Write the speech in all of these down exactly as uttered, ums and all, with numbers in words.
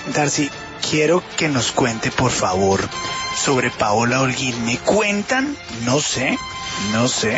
Darcy, quiero que nos cuente, por favor, sobre Paola Holguín. Me cuentan, no sé, no sé,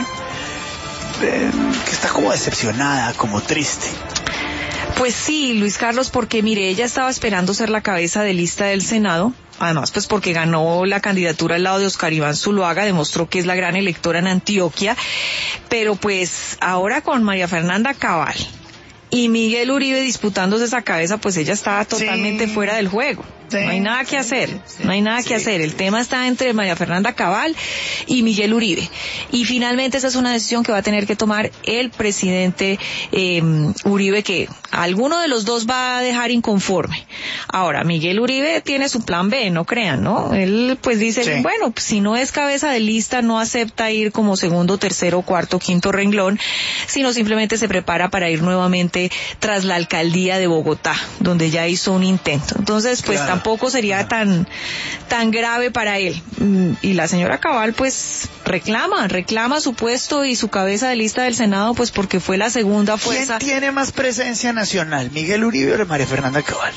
eh, que está como decepcionada, como triste. Pues sí, Luis Carlos, porque mire, ella estaba esperando ser la cabeza de lista del Senado. Además, pues porque ganó la candidatura al lado de Oscar Iván Zuluaga, demostró que es la gran electora en Antioquia, pero pues ahora con María Fernanda Cabal y Miguel Uribe disputándose esa cabeza, pues ella está totalmente sí. fuera del juego. Sí, no hay nada que hacer, sí, no hay nada sí. que hacer. El tema está entre María Fernanda Cabal y Miguel Uribe. Y finalmente esa es una decisión que va a tener que tomar el presidente eh, Uribe, que alguno de los dos va a dejar inconforme. Ahora, Miguel Uribe tiene su plan B, no crean, ¿no? Él pues dice, sí. bueno, si no es cabeza de lista, no acepta ir como segundo, tercero, cuarto, quinto renglón, sino simplemente se prepara para ir nuevamente tras la alcaldía de Bogotá, donde ya hizo un intento. Entonces, pues claro. tampoco sería tan tan grave para él. Y la señora Cabal pues reclama, reclama su puesto y su cabeza de lista del Senado, pues porque fue la segunda fuerza. ¿Quién tiene más presencia nacional, Miguel Uribe o María Fernanda Cabal?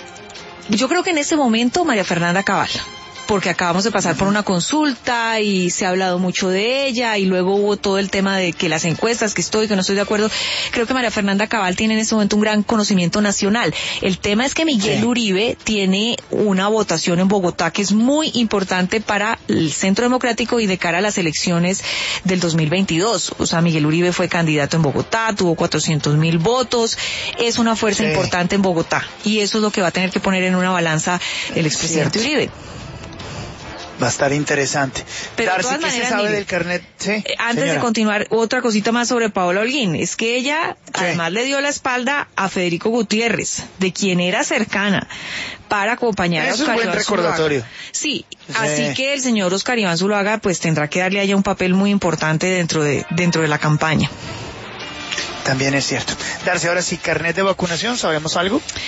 Yo creo que en este momento María Fernanda Cabal, porque acabamos de pasar por una consulta y se ha hablado mucho de ella, y luego hubo todo el tema de que las encuestas, que estoy, que no estoy de acuerdo. Creo que María Fernanda Cabal tiene en este momento un gran conocimiento nacional. El tema es que Miguel sí. Uribe tiene una votación en Bogotá que es muy importante para el Centro Democrático y de cara a las elecciones del dos mil veintidós. O sea, Miguel Uribe fue candidato en Bogotá, tuvo cuatrocientos mil votos, es una fuerza sí. importante en Bogotá, y eso es lo que va a tener que poner en una balanza el expresidente Cierto. Uribe. Va a estar interesante. Pero Darcy, de todas ¿qué maneras, se sabe mire, del carnet? Sí, eh, antes señora. de continuar, otra cosita más sobre Paola Holguín. Es que ella sí. además le dio la espalda a Federico Gutiérrez, de quien era cercana, para acompañar Eso a Oscar es buen Iván recordatorio. Zuluaga. Sí, sí, así que el señor Oscar Iván Zuluaga pues tendrá que darle a ella un papel muy importante dentro de dentro de la campaña. También es cierto. Darcy, ahora sí, carnet de vacunación, ¿sabemos algo?